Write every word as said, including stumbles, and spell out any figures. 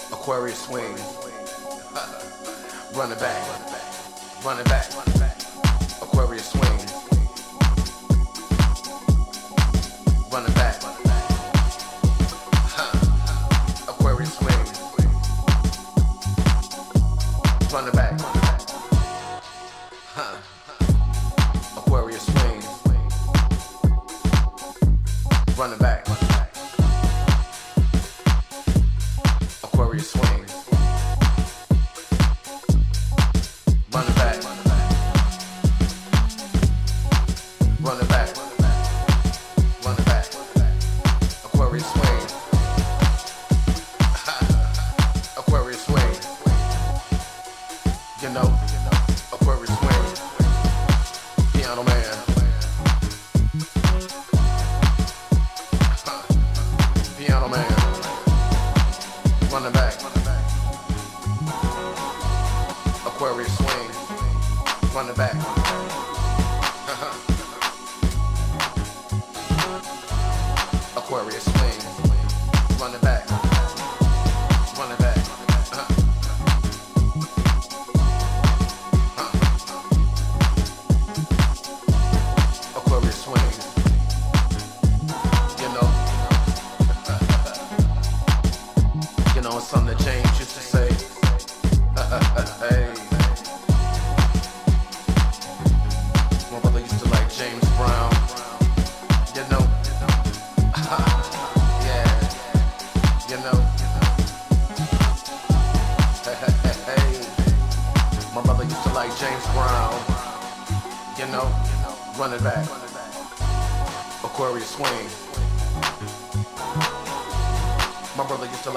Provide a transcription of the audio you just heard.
Aquarius swing. Run it back. Run it back. Aquarius swing. Run it back. Aquarius swing. Run it back. Aquarius swing. Run it back. Aquarius swing. Run it back. Run it back. Run it back. Aquarius swing. Aquarius swing. You know, Aquarius swing. Piano man. Piano man. Run it back. Aquarius swing. Run it back. Aquarius swing. Run it back. Run it back. Aquarius swing. You know. You know, it's something that James used to say. Hey. My brother used to like James Brown. You know. Yeah. You know. Hey. My brother used to like James Brown. You know. Run it back. Aquarius swing. My brother used to like